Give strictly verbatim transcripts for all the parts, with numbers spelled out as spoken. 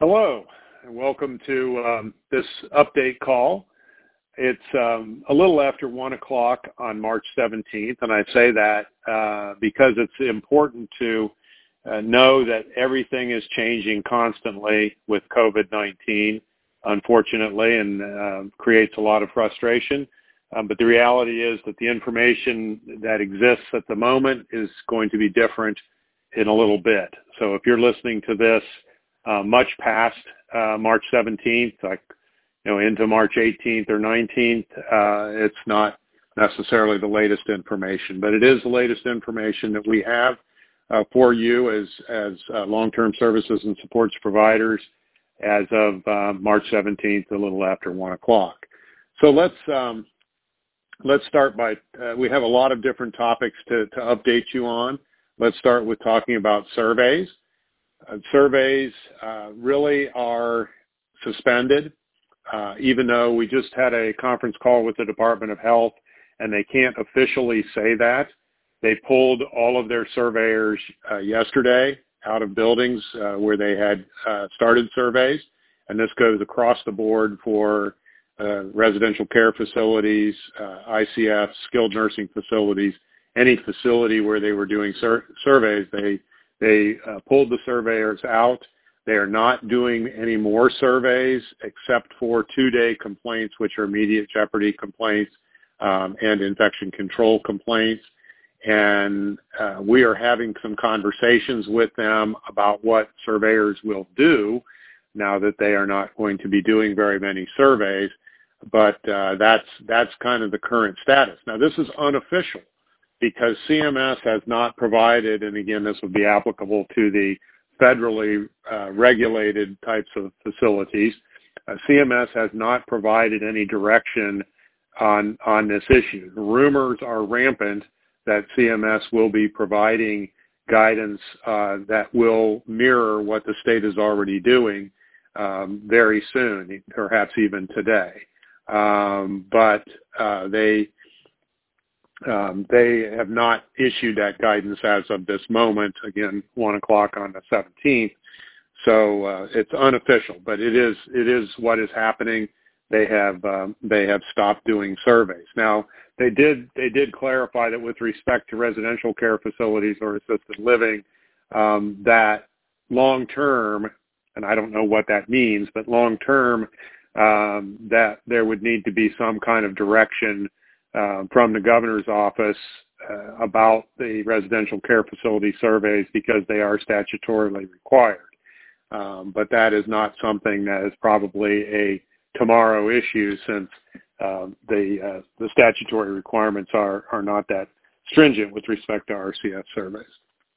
Hello, and welcome to um, this update call. It's um, a little after one o'clock on March seventeenth, and I say that uh, because it's important to uh, know that everything is changing constantly with COVID nineteen, unfortunately, and uh, creates a lot of frustration. Um, but the reality is that the information that exists at the moment is going to be different in a little bit. So if you're listening to this Uh, much past uh, March seventeenth, like you know, into March eighteenth or nineteenth, uh, it's not necessarily the latest information, but it is the latest information that we have uh, for you as as uh, long-term services and supports providers as of uh, March seventeenth, a little after one o'clock. So let's um, let's start by uh, we have a lot of different topics to, to update you on. Let's start with talking about surveys. Uh, surveys uh, really are suspended, uh, even though we just had a conference call with the Department of Health, and they can't officially say that. They pulled all of their surveyors uh, yesterday out of buildings uh, where they had uh, started surveys, and this goes across the board for uh, residential care facilities, uh, I C Fs, skilled nursing facilities, any facility where they were doing sur- surveys. They They uh, pulled the surveyors out. They are not doing any more surveys except for two-day complaints, which are immediate jeopardy complaints um, and infection control complaints. And uh, we are having some conversations with them about what surveyors will do now that they are not going to be doing very many surveys. But uh, that's that's kind of the current status. Now, this is unofficial, because C M S has not provided, and again, this would be applicable to the federally uh, regulated types of facilities, uh, C M S has not provided any direction on, on this issue. The rumors are rampant that C M S will be providing guidance uh, that will mirror what the state is already doing um, very soon, perhaps even today. Um, but uh, they Um, they have not issued that guidance as of this moment, again, one o'clock on the seventeenth. So uh, it's unofficial, but it is it is what is happening. They have um, they have stopped doing surveys. Now, they did they did clarify that with respect to residential care facilities or assisted living, um, that long term, and I don't know what that means, but long term, um, that there would need to be some kind of direction Uh, from the governor's office uh, about the residential care facility surveys, because they are statutorily required. Um, but that is not something that is probably a tomorrow issue, since uh, the uh, the statutory requirements are are not that stringent with respect to R C F surveys.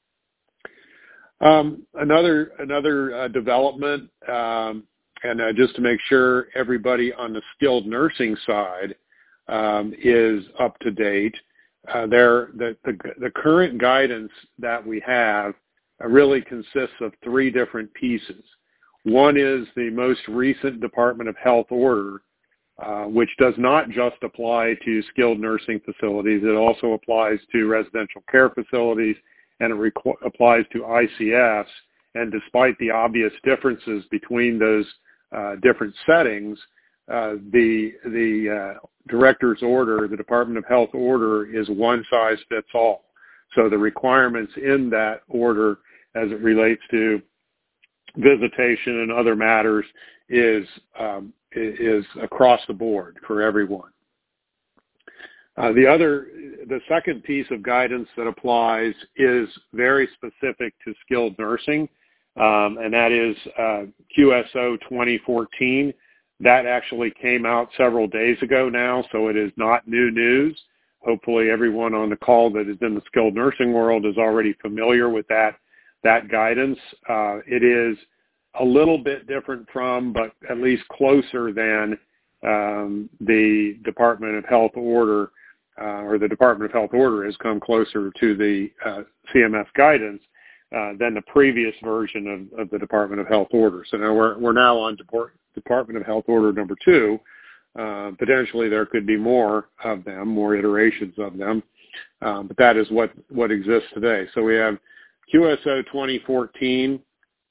Um, another another uh, development, um, and uh, just to make sure everybody on the skilled nursing side Um, is up to date. Uh, there, the, the, the current guidance that we have uh, really consists of three different pieces. One is the most recent Department of Health order, uh, which does not just apply to skilled nursing facilities. It also applies to residential care facilities, and it requ- applies to I C Fs. And despite the obvious differences between those uh, different settings, uh, the the uh, director's order, the Department of Health order, is one size fits all. So the requirements in that order as it relates to visitation and other matters is, um, is across the board for everyone. Uh, the other, the second piece of guidance that applies is very specific to skilled nursing, um, and that is uh, Q S O twenty fourteen. That actually came out several days ago now, so it is not new news. Hopefully everyone on the call that is in the skilled nursing world is already familiar with that, that guidance. Uh, it is a little bit different from, but at least closer than um, the Department of Health order, uh, or the Department of Health order has come closer to the uh, C M S guidance uh, than the previous version of, of the Department of Health order. So now we're, we're now on Deport Department of Health order number two. Uh, potentially there could be more of them, more iterations of them, um, but that is what, what exists today. So we have Q S O twenty fourteen,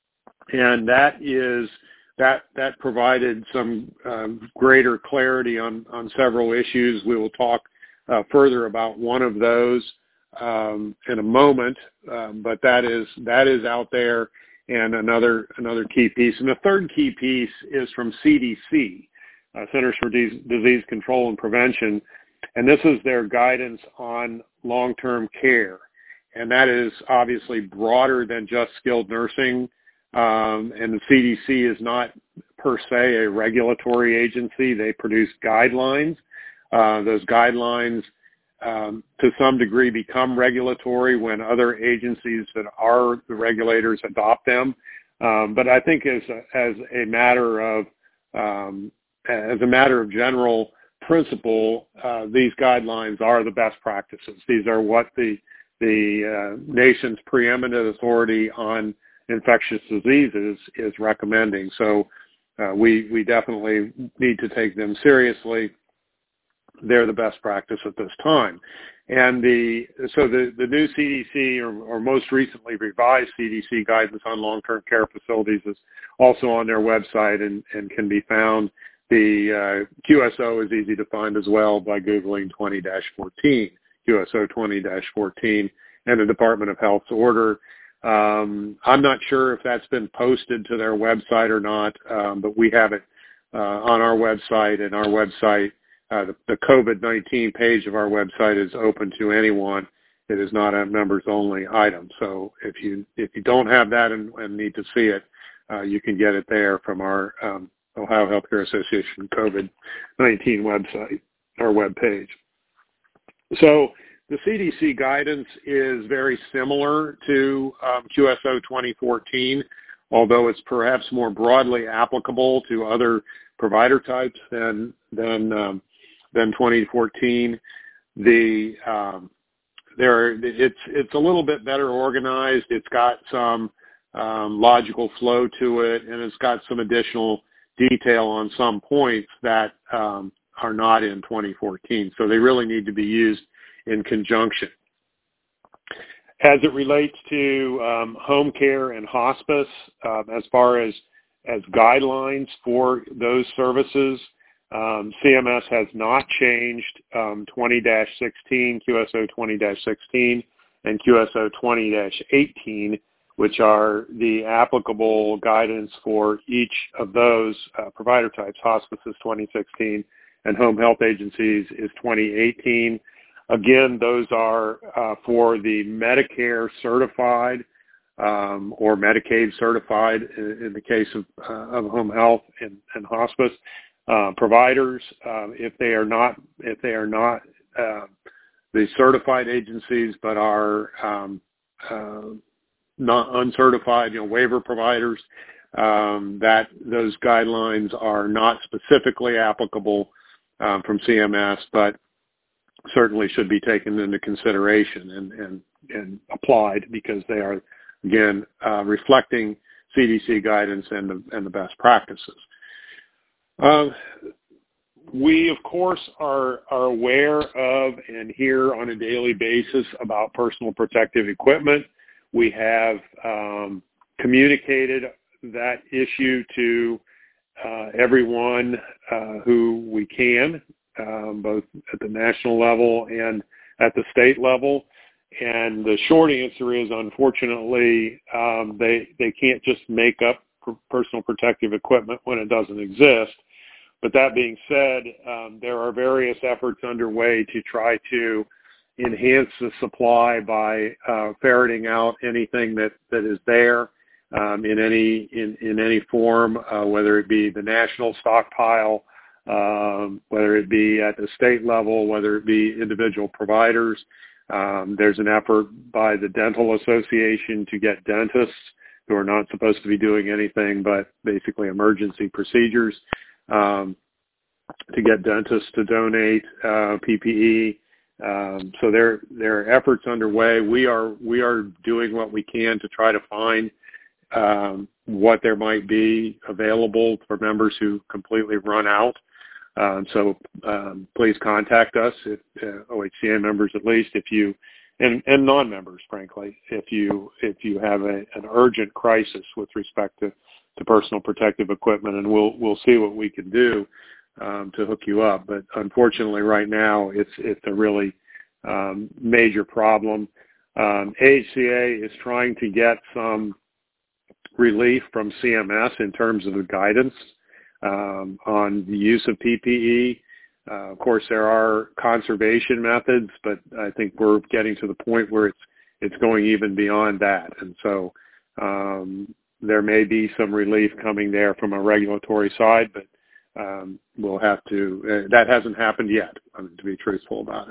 and that is that that provided some um, greater clarity on on several issues. We will talk uh, further about one of those um, in a moment, um, but that is that is out there, and another another key piece. And the third key piece is from C D C, uh, Centers for Disease, Disease Control and Prevention, and this is their guidance on long-term care, and that is obviously broader than just skilled nursing. Um, and the C D C is not per se a regulatory agency. They produce guidelines. Uh, those guidelines, um, to some degree, become regulatory when other agencies that are the regulators adopt them. Um, but I think as a, as a matter of um, as a matter of general principle, uh, these guidelines are the best practices. These are what the the uh, nation's preeminent authority on infectious diseases is recommending. So uh, we we definitely need to take them seriously. They're the best practice at this time. And the so the, the new C D C or, or most recently revised C D C guidance on long-term care facilities is also on their website and, and can be found. The uh, Q S O is easy to find as well by Googling twenty dash fourteen, Q S O twenty dash fourteen, and the Department of Health's order. Um, I'm not sure if that's been posted to their website or not, um, but we have it uh, on our website, and our website, uh, the, the COVID nineteen page of our website is open to anyone. It is not a members-only item. So if you if you don't have that and, and need to see it, uh, you can get it there from our um, Ohio Healthcare Association COVID nineteen website, our web page. So the C D C guidance is very similar to um, Q S O twenty fourteen, although it's perhaps more broadly applicable to other provider types than than um, than twenty fourteen. The um, there it's it's a little bit better organized. It's got some um, logical flow to it, and it's got some additional detail on some points that um, are not in twenty fourteen. So they really need to be used in conjunction. As it relates to um, home care and hospice, uh, as far as, as guidelines for those services, um, C M S has not changed um, twenty dash sixteen, Q S O twenty dash sixteen, and Q S O twenty dash eighteen, which are the applicable guidance for each of those uh, provider types. Hospice is twenty sixteen, and home health agencies is twenty eighteen. Again, those are uh, for the Medicare certified um, or Medicaid certified in, in the case of, uh, of home health and, and hospice uh, providers. Uh, if they are not, if they are not uh, the certified agencies, but are um, uh, not uncertified, you know, waiver providers, um, that those guidelines are not specifically applicable um, from C M S, but certainly should be taken into consideration and, and, and applied because they are, again, uh, reflecting C D C guidance and the, and the best practices. Uh, we, of course, are, are aware of and hear on a daily basis about personal protective equipment. We have um, communicated that issue to uh, everyone uh, who we can, Um, both at the national level and at the state level. And the short answer is, unfortunately, um, they, they can't just make up personal protective equipment when it doesn't exist. But that being said, um, there are various efforts underway to try to enhance the supply by uh, ferreting out anything that, that is there um, in any in, in any form, uh, whether it be the national stockpile, Um, whether it be at the state level, whether it be individual providers. Um, there's an effort by the Dental Association to get dentists who are not supposed to be doing anything but basically emergency procedures um, to get dentists to donate uh, P P E. Um, so there, there are efforts underway. We are we are doing what we can to try to find um, what there might be available for members who completely run out. Um, so um, please contact us, if, uh, O H C A members at least, if you and, and non-members, frankly, if you if you have a, an urgent crisis with respect to, to personal protective equipment, and we'll we'll see what we can do um, to hook you up. But unfortunately, right now, it's it's a really um, major problem. Um, A H C A is trying to get some relief from C M S in terms of the guidance um, on the use of P P E. Uh, of course, there are conservation methods, but I think we're getting to the point where it's it's going even beyond that. And so um, there may be some relief coming there from a regulatory side, but um, we'll have to. Uh, that hasn't happened yet, I mean, to be truthful about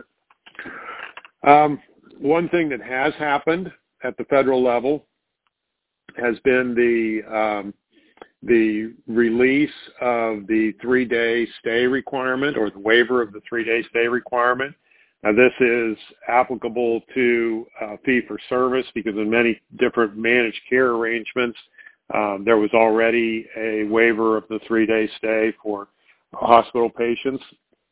it. Um, one thing that has happened at the federal level has been the um, the release of the three-day stay requirement, or the waiver of the three-day stay requirement. Now, this is applicable to uh, fee-for-service because in many different managed care arrangements, um, there was already a waiver of the three-day stay for hospital patients.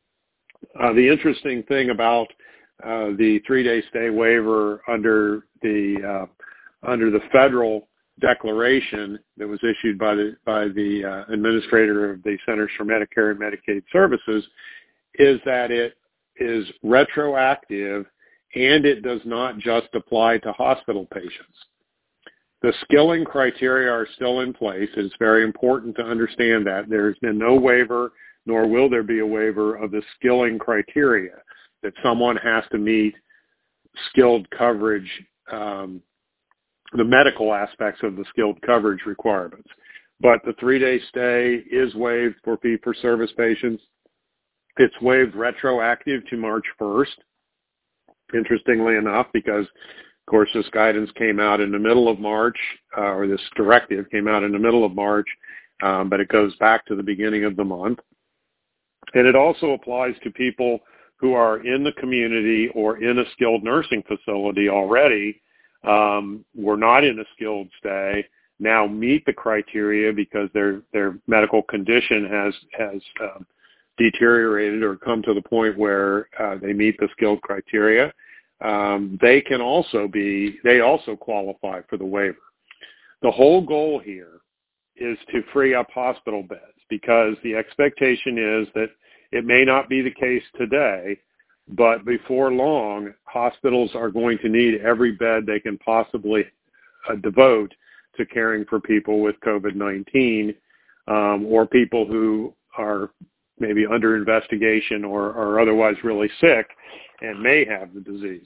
Uh, the interesting thing about uh, the three-day stay waiver under the uh, under the federal declaration that was issued by the by the uh, administrator of the Centers for Medicare and Medicaid Services is that it is retroactive and it does not just apply to hospital patients. The skilling criteria are still in place. It's very important to understand that. There's been no waiver, nor will there be a waiver of the skilling criteria, that someone has to meet skilled coverage um, the medical aspects of the skilled coverage requirements. But the three-day stay is waived for fee-for-service patients. It's waived retroactive to March first, interestingly enough, because, of course, this guidance came out in the middle of March, uh, or this directive came out in the middle of March, um, but it goes back to the beginning of the month. And it also applies to people who are in the community or in a skilled nursing facility already, Um, were not in a skilled stay, now meet the criteria because their their medical condition has has um, deteriorated or come to the point where uh, they meet the skilled criteria. Um, they can also be they also qualify for the waiver. The whole goal here is to free up hospital beds, because the expectation is that it may not be the case today, but before long, hospitals are going to need every bed they can possibly uh, devote to caring for people with COVID nineteen um, or people who are maybe under investigation or are otherwise really sick and may have the disease.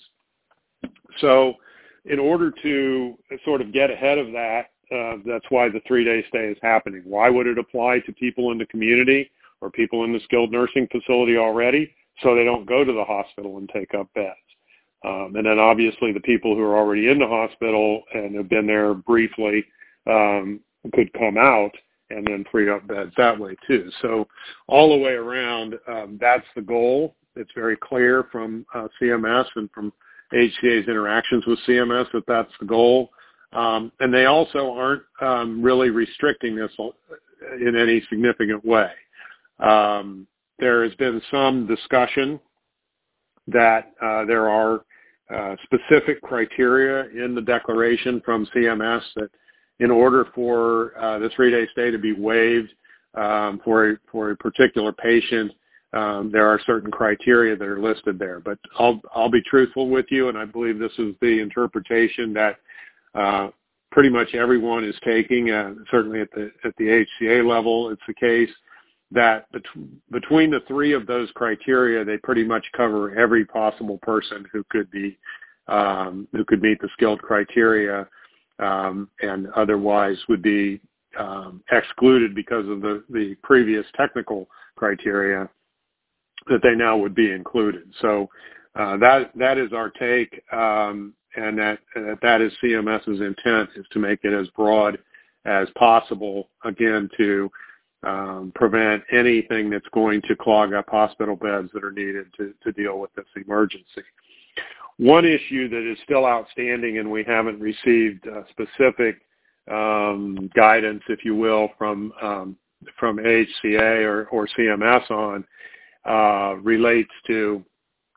So in order to sort of get ahead of that, uh, that's why the three-day stay is happening. Why would it apply to people in the community or people in the skilled nursing facility already? So they don't go to the hospital and take up beds. Um, and then obviously the people who are already in the hospital and have been there briefly um, could come out and then free up beds that way too. So all the way around, um, that's the goal. It's very clear from uh, C M S and from H C A's interactions with C M S that that's the goal. Um, and they also aren't um, really restricting this in any significant way. Um, There has been some discussion that uh, there are uh, specific criteria in the declaration from C M S that in order for uh, the three-day stay to be waived um, for, a, for a particular patient, um, there are certain criteria that are listed there. But I'll, I'll be truthful with you, and I believe this is the interpretation that uh, pretty much everyone is taking, uh, certainly at the, at the H C A level, it's the case, that bet- between the three of those criteria, they pretty much cover every possible person who could be um, who could meet the skilled criteria um, and otherwise would be um, excluded because of the, the previous technical criteria, that they now would be included. So uh, that that is our take, um, and that uh, that is CMS's intent, is to make it as broad as possible, again, to Um, prevent anything that's going to clog up hospital beds that are needed to, to deal with this emergency. One issue that is still outstanding, and we haven't received uh, specific um, guidance, if you will, from um, from H C A or, or C M S on, uh, relates to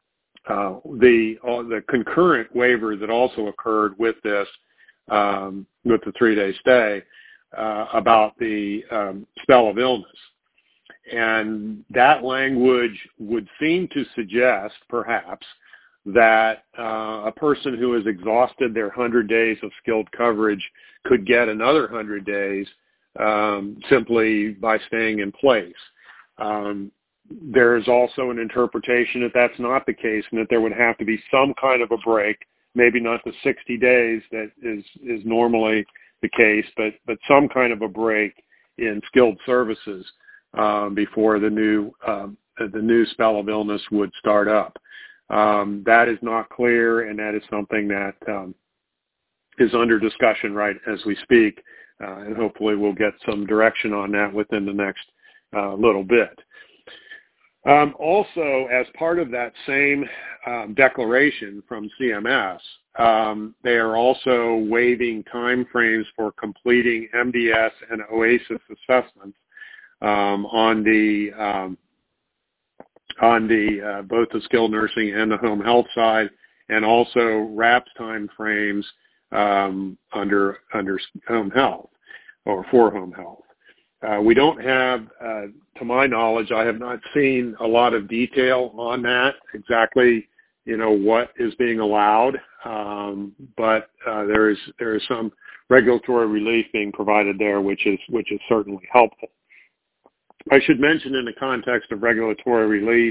uh, the uh, the concurrent waiver that also occurred with this, um, with the three-day stay, uh, about the um, spell of illness. And that language would seem to suggest, perhaps, that uh, a person who has exhausted their one hundred days of skilled coverage could get another one hundred days um, simply by staying in place. Um, there is also an interpretation that that's not the case and that there would have to be some kind of a break, maybe not the sixty days that is, is normally the case, but, but some kind of a break in skilled services um, before the new, um, the new spell of illness would start up. Um, that is not clear, and that is something that um, is under discussion right as we speak, uh, and hopefully we'll get some direction on that within the next uh, little bit. Um, also, as part of that same um, declaration from C M S, um, they are also waiving timeframes for completing M D S and OASIS assessments um, on the um, on the uh, both the skilled nursing and the home health side, and also RAPS timeframes um, under under home health or for home health. Uh, we don't have, uh, to my knowledge, I have not seen a lot of detail on that, exactly, you know, what is being allowed, um, but uh, there is there is some regulatory relief being provided there, which is which is certainly helpful. I should mention in the context of regulatory relief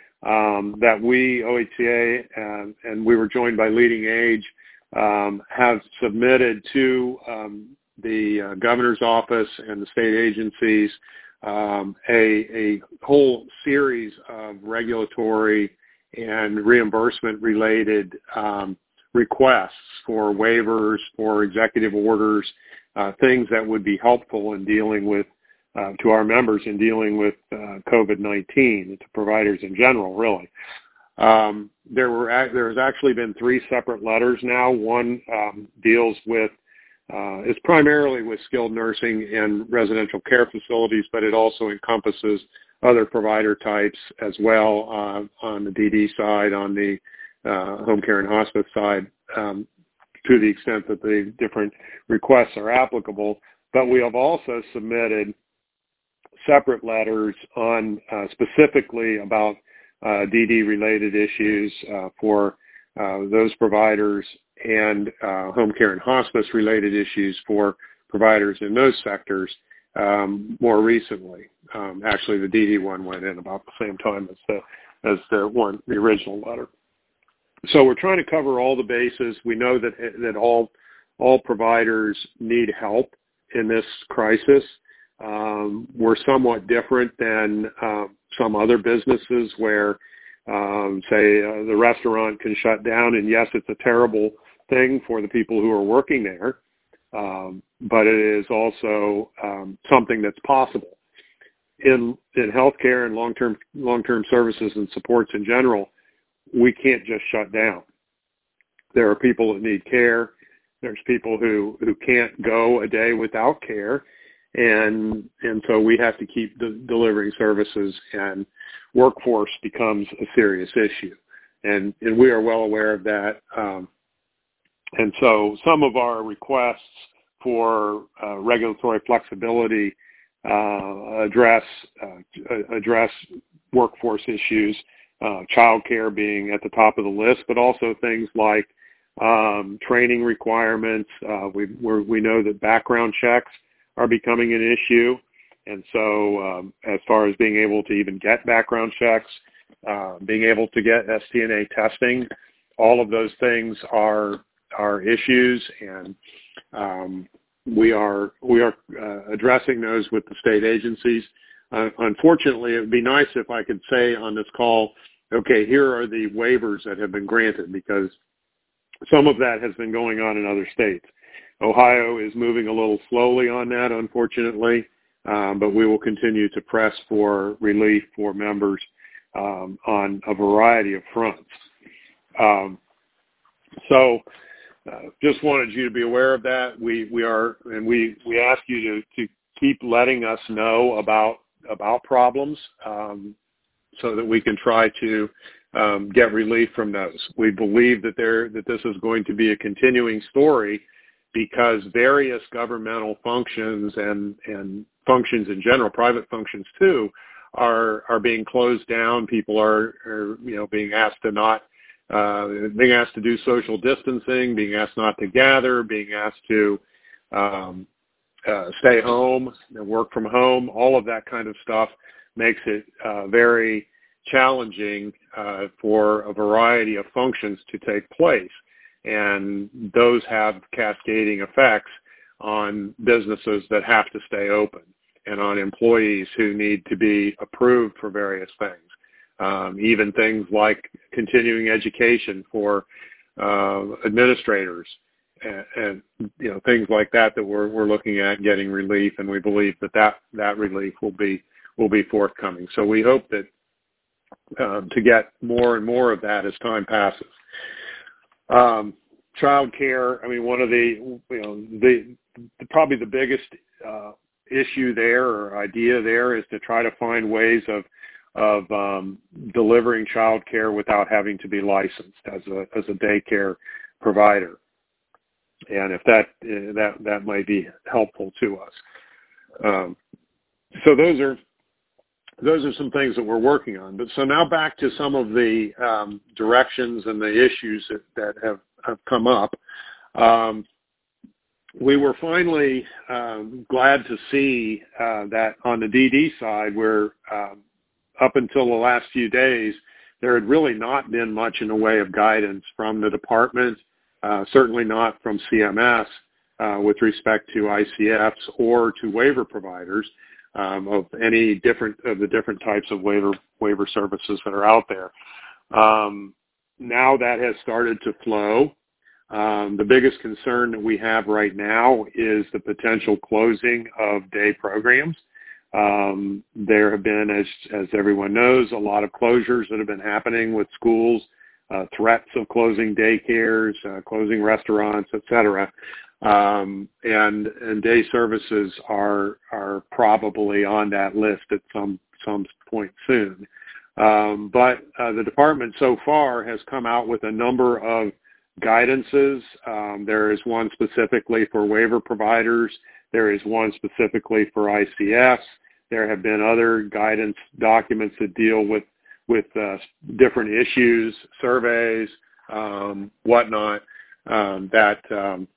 um, that we, O H C A, uh, and we were joined by Leading Age, um, have submitted to um, the uh, governor's office and the state agencies um, a, a whole series of regulatory and reimbursement related um, requests for waivers, for executive orders, uh, things that would be helpful in dealing with uh, to our members in dealing with uh, COVID nineteen, to providers in general, really. Um, there were there has actually been three separate letters now. One um, deals with Uh, it's primarily with skilled nursing and residential care facilities, but it also encompasses other provider types as well uh, on the D D side, on the uh, home care and hospice side, um, to the extent that the different requests are applicable. But we have also submitted separate letters on uh, specifically about uh, D D-related issues uh, for uh, those providers, and uh, home care and hospice related issues for providers in those sectors um, more recently. Um, actually, the D D one went in about the same time as the as the one, the original letter. So we're trying to cover all the bases. We know that that all all providers need help in this crisis. Um, we're somewhat different than uh, some other businesses where, um, say, uh, the restaurant can shut down, and yes, it's a terrible thing for the people who are working there, um, but it is also um, something that's possible. In in healthcare and long-term long-term services and supports in general, we can't just shut down. There are people that need care. There's people who, who can't go a day without care, and and so we have to keep de- delivering services, and workforce becomes a serious issue, and and we are well aware of that. Um, And so some of our requests for uh, regulatory flexibility uh, address uh, address workforce issues, uh, child care being at the top of the list, but also things like um, training requirements. Uh, we we're, we know that background checks are becoming an issue, and so um, as far as being able to even get background checks, uh, being able to get S T N A testing, all of those things are are issues, and um, we are we are uh, addressing those with the state agencies. Uh, unfortunately, it would be nice if I could say on this call, okay, here are the waivers that have been granted, because some of that has been going on in other states. Ohio is moving a little slowly on that, unfortunately, um, but we will continue to press for relief for members um, on a variety of fronts. Um, so Uh, just wanted you to be aware of that. We we are, and we, we ask you to, to keep letting us know about about problems, um, so that we can try to um, get relief from those. We believe that there that this is going to be a continuing story because various governmental functions and, and functions in general, private functions too, are are being closed down. People are, are you know being asked to not uh, being asked to do social distancing, being asked not to gather, being asked to um, uh, stay home and work from home. All of that kind of stuff makes it uh, very challenging uh, for a variety of functions to take place. And those have cascading effects on businesses that have to stay open and on employees who need to be approved for various things. Um, even things like continuing education for uh, administrators and, and, you know, things like that that we're, we're looking at getting relief, and we believe that that, that relief will be, will be forthcoming. So we hope that um, to get more and more of that as time passes. Um, child care, I mean, one of the, you know, the, the probably the biggest uh, issue there or idea there is to try to find ways of of um, delivering child care without having to be licensed as a as a daycare provider. And if that that that might be helpful to us. Um, so those are those are some things that we're working on. But so now back to some of the um, directions and the issues that, that have, have come up. Um, we were finally um, glad to see uh, that on the D D side, where um, up until the last few days, there had really not been much in the way of guidance from the department, uh, certainly not from C M S uh, with respect to I C Fs or to waiver providers um, of any different of the different types of waiver waiver services that are out there. Um, now that has started to flow. Um, the biggest concern that we have right now is the potential closing of day programs. Um, there have been, as, as everyone knows, a lot of closures that have been happening with schools, uh, threats of closing daycares, uh, closing restaurants, et cetera. Um, and, and day services are, are probably on that list at some, some point soon. Um, but uh, the department so far has come out with a number of guidances. Um, there is one specifically for waiver providers. There is one specifically for I C Fs. There have been other guidance documents that deal with with uh, different issues, surveys, um, whatnot, um, that um,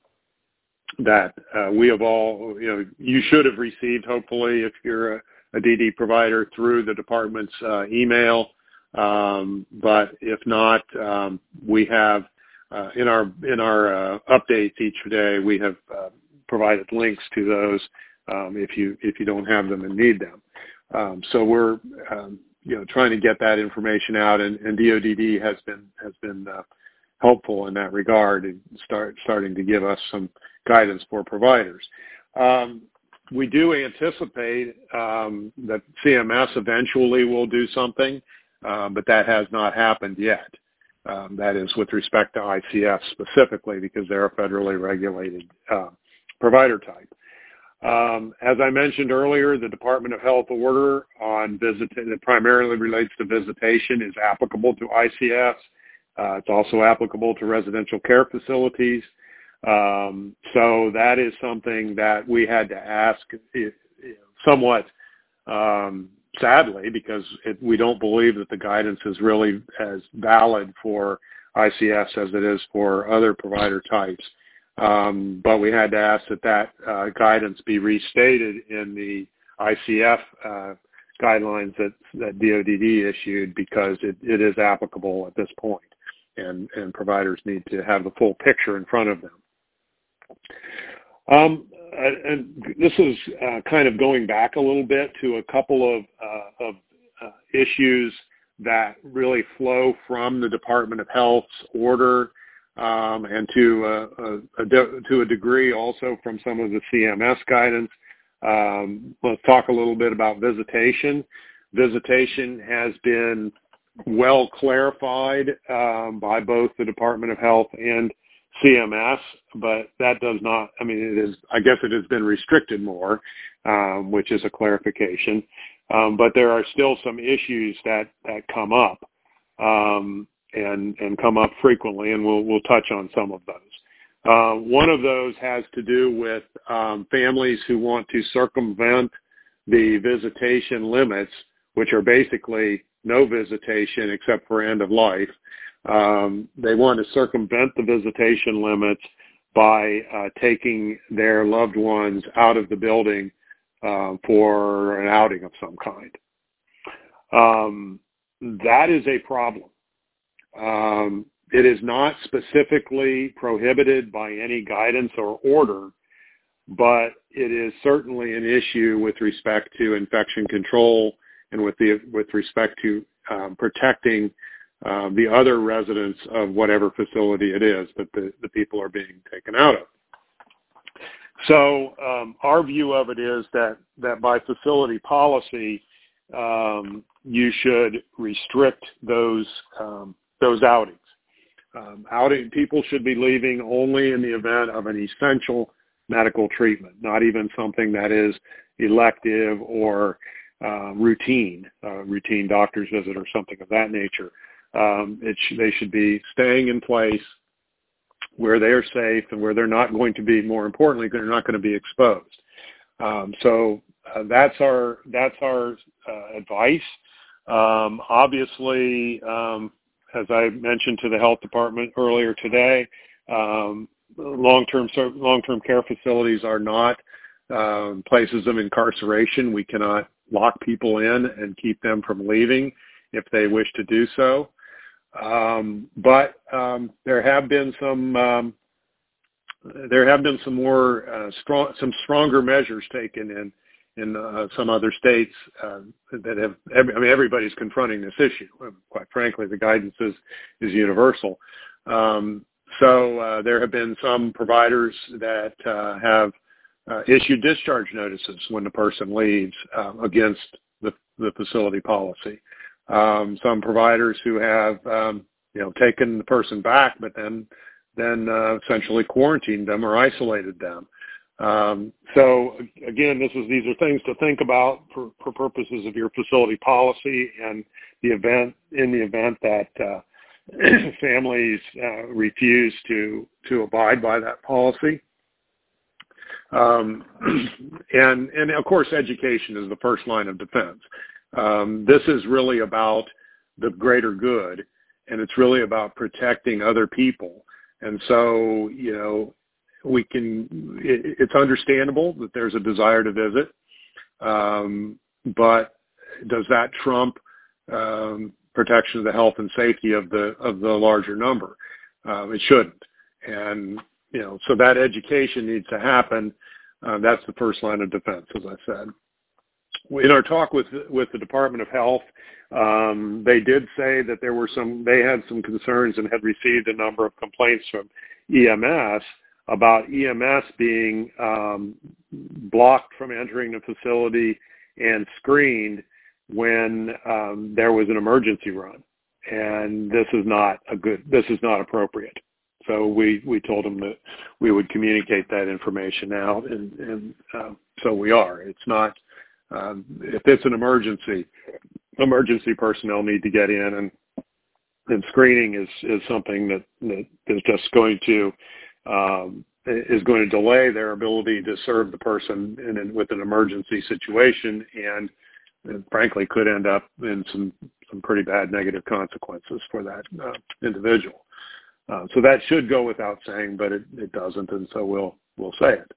that uh, we have all, you know, you should have received, hopefully, if you're a, a D D provider, through the department's uh, email. Um, but if not, um, we have uh, in our in our uh, updates each day, we have uh, provided links to those um, if you if you don't have them and need them. Um, so we're um, you know trying to get that information out, and, and D O D D has been has been uh, helpful in that regard and start starting to give us some guidance for providers. Um, we do anticipate um, that C M S eventually will do something, uh, but that has not happened yet. Um, that is with respect to I C F specifically, because they're a federally regulated uh, provider type. Um, as I mentioned earlier, the Department of Health order on visit that primarily relates to visitation is applicable to I C Fs. Uh, it's also applicable to residential care facilities. Um, so that is something that we had to ask it, it, somewhat um, sadly, because it, we don't believe that the guidance is really as valid for I C Fs as it is for other provider types. Um, but we had to ask that that uh, guidance be restated in the I C F uh, guidelines that, that D O D D issued, because it, it is applicable at this point, and, and providers need to have the full picture in front of them. Um, and this is uh, kind of going back a little bit to a couple of, uh, of uh, issues that really flow from the Department of Health's order, um, and to a, a, a de- to a degree also from some of the C M S guidance. Um, let's talk a little bit about visitation. Visitation has been well clarified um, by both the Department of Health and C M S, but that does not, I mean, it is, I guess it has been restricted more, um, which is a clarification. Um, but there are still some issues that, that come up. um, and and come up frequently, and we'll we'll touch on some of those. Uh, one of those has to do with um, families who want to circumvent the visitation limits, which are basically no visitation except for end of life. Um, they want to circumvent the visitation limits by uh, taking their loved ones out of the building uh, for an outing of some kind. Um, that is a problem. Um, it is not specifically prohibited by any guidance or order, but it is certainly an issue with respect to infection control and with the with respect to um, protecting um, the other residents of whatever facility it is that the, the people are being taken out of. So um, our view of it is that, that by facility policy, um, you should restrict those um, those outings. Um, outing people should be leaving only in the event of an essential medical treatment, not even something that is elective or uh, routine, uh, routine doctor's visit or something of that nature. Um, it sh- they should be staying in place where they are safe and where they're not going to be, more importantly, they're not going to be exposed. Um, so uh, that's our that's our uh, advice. Um, obviously, um, as I mentioned to the health department earlier today, um, long-term long-term care facilities are not um, places of incarceration. We cannot lock people in and keep them from leaving if they wish to do so. Um, but um, there have been some um, there have been some more uh, strong some stronger measures taken in in uh, some other states uh, that have. I mean, everybody's confronting this issue. Quite frankly, the guidance is is universal. Um, so uh, there have been some providers that uh, have uh, issued discharge notices when the person leaves uh, against the, the facility policy. Um, some providers who have, um, you know, taken the person back, but then then uh, essentially quarantined them or isolated them. Um, so again, this is these are things to think about for, for purposes of your facility policy and the event in the event that uh, families uh, refuse to to abide by that policy. Um, and and of course, education is the first line of defense. Um, this is really about the greater good, and it's really about protecting other people. And so, you know, we can, it, it's understandable that there's a desire to visit, um, but does that trump um, protection of the health and safety of the of the larger number? Um, it shouldn't. And, you know, so that education needs to happen. Uh, that's the first line of defense, as I said. In our talk with with the Department of Health, um, they did say that there were some, they had some concerns and had received a number of complaints from E M S about E M S being um, blocked from entering the facility and screened when um, there was an emergency run. And this is not a good, this is not appropriate. So we, we told them that we would communicate that information out, and, and uh, so we are. It's not, um, if it's an emergency, emergency personnel need to get in, and and screening is, is something that, that is just going to um, is going to delay their ability to serve the person in, in with an emergency situation, and, and frankly could end up in some some pretty bad negative consequences for that uh, individual. Uh, so that should go without saying, but it, it doesn't, and so we'll we'll say it.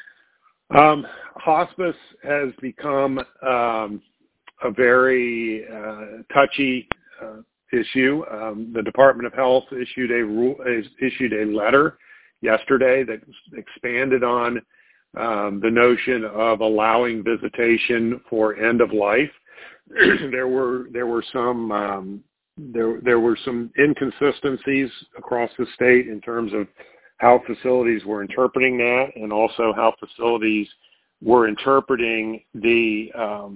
Um, hospice has become um, a very uh, touchy uh, issue. Um, the Department of Health issued a rule, issued a letter yesterday that expanded on um, the notion of allowing visitation for end of life. there were there were some um, there there were some inconsistencies across the state in terms of how facilities were interpreting that, and also how facilities were interpreting the um,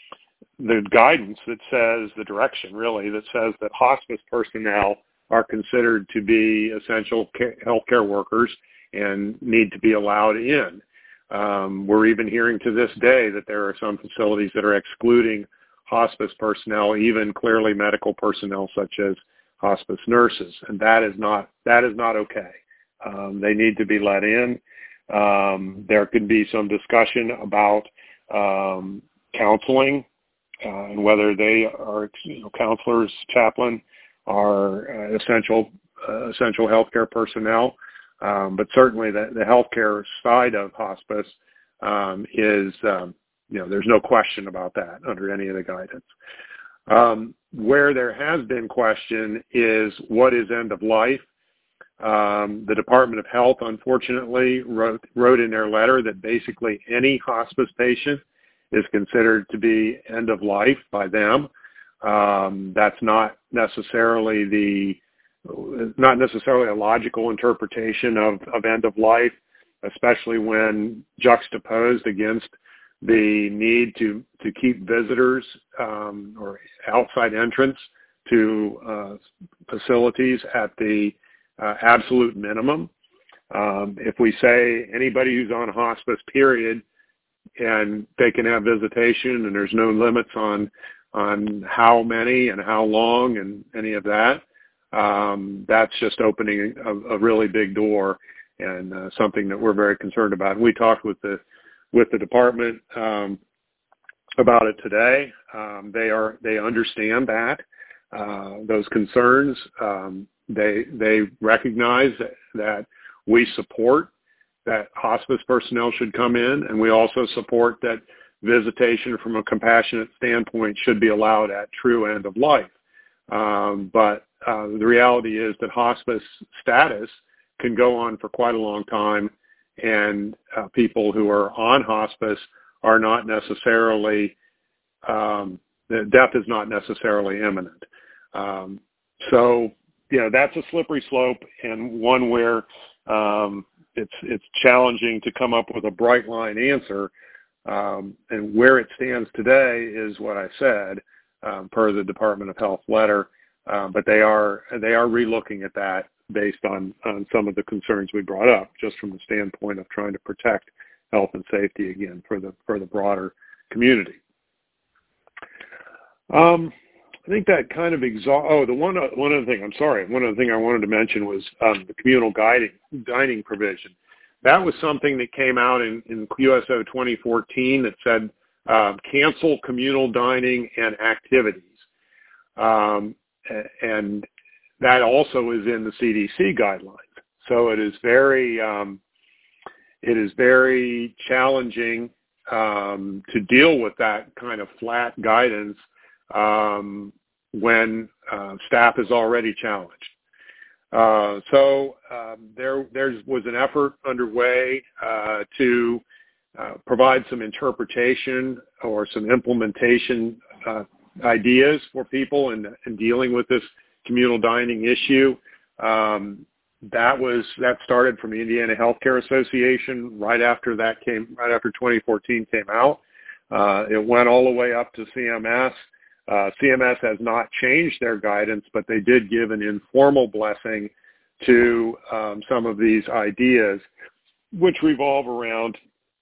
the guidance that says, the direction really, that says that hospice personnel are considered to be essential care, healthcare workers and need to be allowed in. Um, we're even hearing to this day that there are some facilities that are excluding hospice personnel, even clearly medical personnel such as hospice nurses, and that is not that is not okay. Um, they need to be let in. Um, there could be some discussion about um, counseling uh, and whether they are, you know, counselors, chaplain, are uh, essential uh, essential healthcare personnel. Um, but certainly the, the healthcare side of hospice um, is, um, you know, there's no question about that under any of the guidance. Um, where there has been question is what is end of life. Um, the Department of Health, unfortunately, wrote, wrote in their letter that basically any hospice patient is considered to be end of life by them. Um, that's not necessarily the not necessarily a logical interpretation of, of end of life, especially when juxtaposed against the need to, to keep visitors um, or outside entrance to uh, facilities at the uh, absolute minimum. Um, if we say anybody who's on hospice, period, and they can have visitation and there's no limits on on how many and how long and any of that, um, that's just opening a, a really big door and uh, something that we're very concerned about. And we talked with the with the department um, about it today. Um, they are they understand that uh, those concerns. Um, they they recognize that, that we support that hospice personnel should come in, and we also support that visitation from a compassionate standpoint should be allowed at true end of life. Um, but uh, the reality is that hospice status can go on for quite a long time, and uh, people who are on hospice are not necessarily, um, the death is not necessarily imminent. Um, so, you know, that's a slippery slope, and one where um, it's it's challenging to come up with a bright line answer. Um, and where it stands today is what I said, um, per the Department of Health letter. Um, but they are they are relooking at that based on, on some of the concerns we brought up, just from the standpoint of trying to protect health and safety again for the for the broader community. Um, I think that kind of exhaust. Oh, the one one other thing. I'm sorry. One other thing I wanted to mention was um, the communal guiding dining provision. That was something that came out in, in Q S O twenty fourteen that said uh, cancel communal dining and activities, um, and that also is in the C D C guidelines. So it is very um, it is very challenging um, to deal with that kind of flat guidance um, when uh, staff is already challenged. Uh, so um, there there was an effort underway uh, to uh, provide some interpretation or some implementation uh, ideas for people in, in dealing with this communal dining issue. Um, that was that started from the Indiana Healthcare Association right after that came right after twenty fourteen came out. Uh, it went all the way up to C M S. Uh, C M S has not changed their guidance, but they did give an informal blessing to um, some of these ideas, which revolve around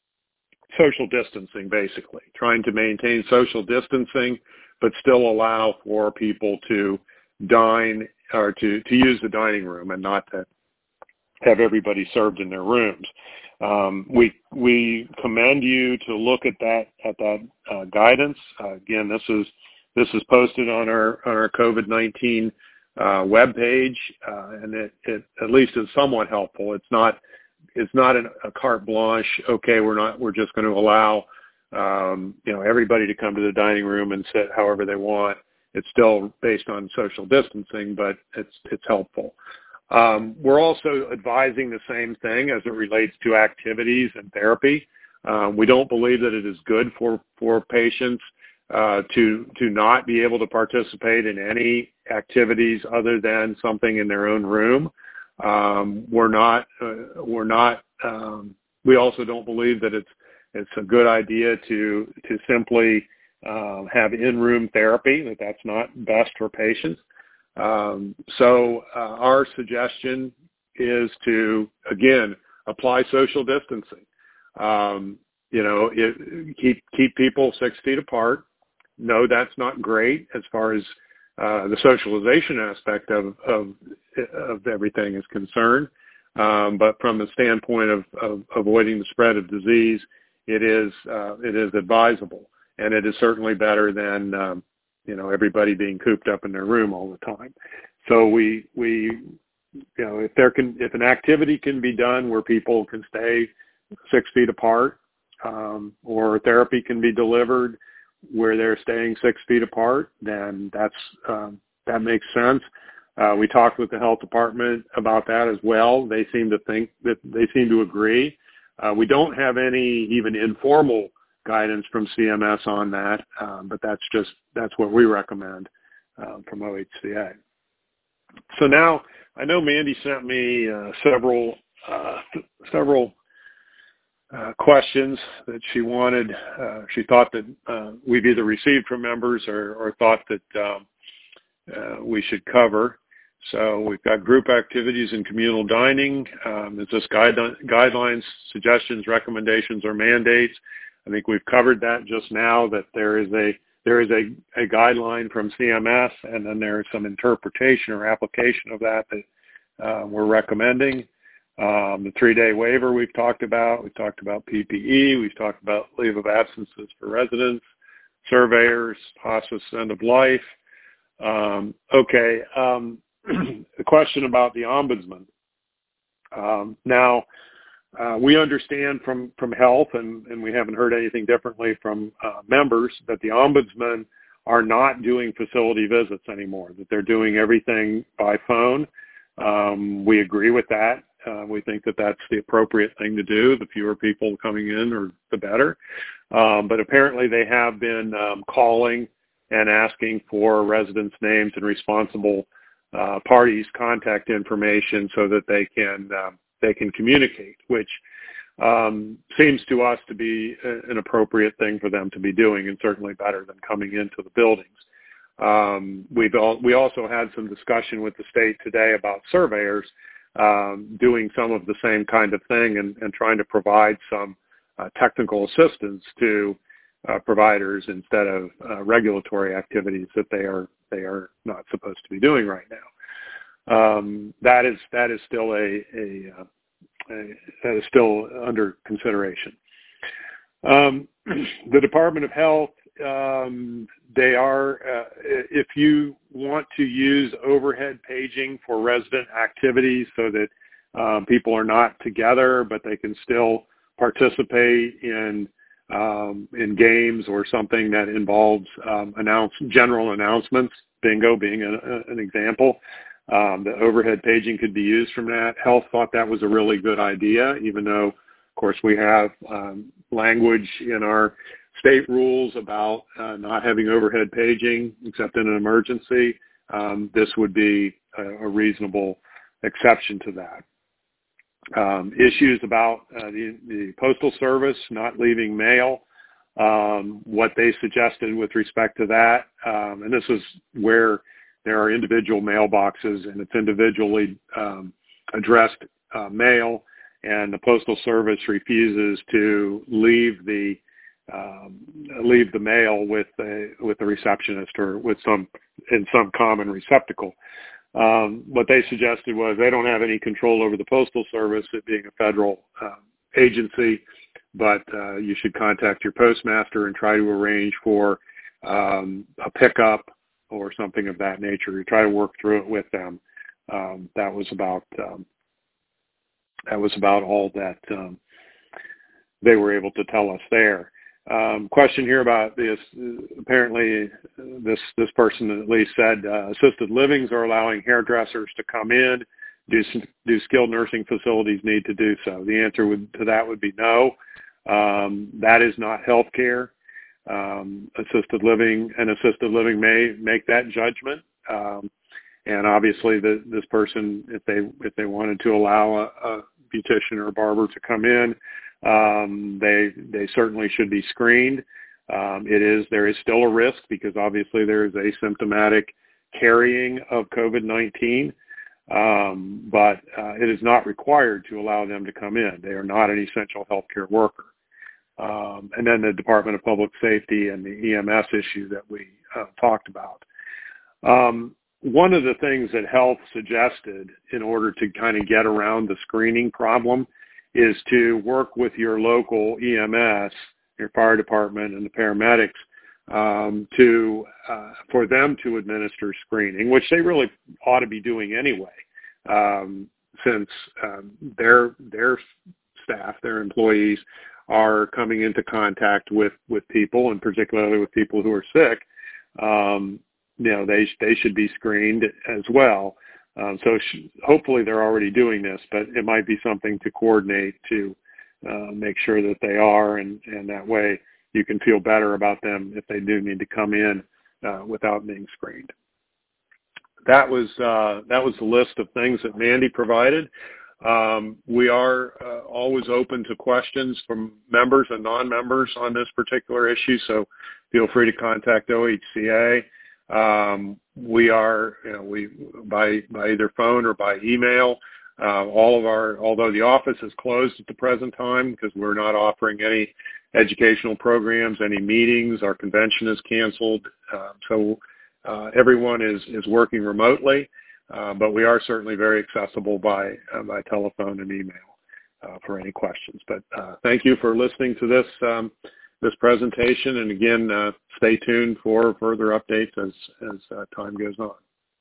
social distancing, basically, trying to maintain social distancing, but still allow for people to dine or to, to use the dining room and not to have everybody served in their rooms. Um, we we commend you to look at that at that uh, guidance. Uh, again, this is This is posted on our on our COVID nineteen uh, webpage, uh, and it, it at least is somewhat helpful. It's not it's not an, a carte blanche. Okay, we're not we're just going to allow um, you know everybody to come to the dining room and sit however they want. It's still based on social distancing, but it's it's helpful. Um, we're also advising the same thing as it relates to activities and therapy. Um, we don't believe that it is good for for patients Uh, to to not be able to participate in any activities other than something in their own room. Um, we're not uh, we're not. Um, we also don't believe that it's it's a good idea to to simply uh, have in-room therapy. That that's not best for patients. Um, so uh, our suggestion is to again apply social distancing. Um, you know, it, keep keep people six feet apart. no, that's not great as far as uh, the socialization aspect of, of, of everything is concerned. Um, but from the standpoint of, of avoiding the spread of disease, it is, uh, it is advisable. And it is certainly better than, um, you know, everybody being cooped up in their room all the time. So we, we, you know, if there can, if an activity can be done where people can stay six feet apart, um, or therapy can be delivered where they're staying six feet apart, then that's, um, that makes sense. Uh, we talked with the health department about that as well. They seem to think that they seem to agree. Uh, we don't have any even informal guidance from C M S on that, um, but that's just, that's what we recommend uh, from O H C A. So now I know Mandy sent me uh, several, uh, several Uh, questions that she wanted. Uh, she thought that uh, we've either received from members or, or thought that um, uh, we should cover. So we've got group activities and communal dining. Um, is this guide, guidelines, suggestions, recommendations, or mandates? I think we've covered that just now, that there is a there is a, a guideline from C M S, and then there is some interpretation or application of that that uh, we're recommending. Um, the three-day waiver we've talked about. We've talked about P P E. We've talked about leave of absences for residents, surveyors, hospice end of life. Um, okay, um, the question about the ombudsman. Um, now, uh, we understand from, from health, and, and we haven't heard anything differently from uh, members, that the ombudsman are not doing facility visits anymore, that they're doing everything by phone. Um, we agree with that. Uh, we think that that's the appropriate thing to do. The fewer people coming in, or the better. Um, but apparently they have been um, calling and asking for residents' names and responsible uh, parties' contact information so that they can uh, they can communicate, which um, seems to us to be a, an appropriate thing for them to be doing, and certainly better than coming into the buildings. Um, we've all, we also had some discussion with the state today about surveyors um, doing some of the same kind of thing, and, and trying to provide some uh, technical assistance to uh, providers instead of uh, regulatory activities that they are they are not supposed to be doing right now. Um, that is that is still a, a, uh, a that is still under consideration. Um, the Department of Health, um, they are, uh, if you want to use overhead paging for resident activities so that um, people are not together, but they can still participate in um, in games or something that involves um, announce, general announcements, bingo being a, a, an example, um, the overhead paging could be used from that. Health thought that was a really good idea, even though, of course, we have um, language in our state rules about uh, not having overhead paging except in an emergency. Um, this would be a, a reasonable exception to that. Um, issues about uh, the, the Postal Service not leaving mail, um, what they suggested with respect to that, um, and this is where there are individual mailboxes and it's individually um, addressed uh, mail, and the Postal Service refuses to leave the um, leave the mail with a with a receptionist or with some in some common receptacle. Um, what they suggested was they don't have any control over the Postal Service, it being a federal uh, agency, but uh, you should contact your postmaster and try to arrange for um, a pickup or something of that nature. You try to work through it with them. Um, that was about um, that was about all that um, they were able to tell us there. Um, question here about this. Apparently, this this person at least said uh, assisted livings are allowing hairdressers to come in. Do do skilled nursing facilities need to do so? The answer would, to that would be no. Um, that is not healthcare. Um, assisted living and assisted living may make that judgment. Um, and obviously, the, this person, if they if they wanted to allow a, a beautician or a barber to come in, Um, they they certainly should be screened. Um, it is there is still a risk because obviously there is asymptomatic carrying of COVID nineteen, um, but uh, it is not required to allow them to come in. They are not an essential healthcare worker. um, and then the Department of Public Safety and the E M S issue that we uh, talked about. Um, one of the things that health suggested in order to kind of get around the screening problem is to work with your local E M S, your fire department, and the paramedics um, to uh, for them to administer screening, which they really ought to be doing anyway, um, since um, their their staff, their employees, are coming into contact with with people, and particularly with people who are sick. Um, you know, they they should be screened as well. Um, so sh- hopefully they're already doing this, but it might be something to coordinate to uh, make sure that they are, and, and that way you can feel better about them if they do need to come in uh, without being screened. That was uh, that was the list of things that Mandy provided. Um, we are uh, always open to questions from members and non-members on this particular issue, so feel free to contact O H C A. Um, we are, you know, we by by either phone or by email. Uh, all of our, although the office is closed at the present time because we're not offering any educational programs, any meetings, our convention is canceled. Uh, so uh, everyone is is working remotely, uh, but we are certainly very accessible by uh, by telephone and email uh, for any questions. But uh, thank you for listening to this. Um, this presentation, and again, uh, stay tuned for further updates as, as uh, time goes on.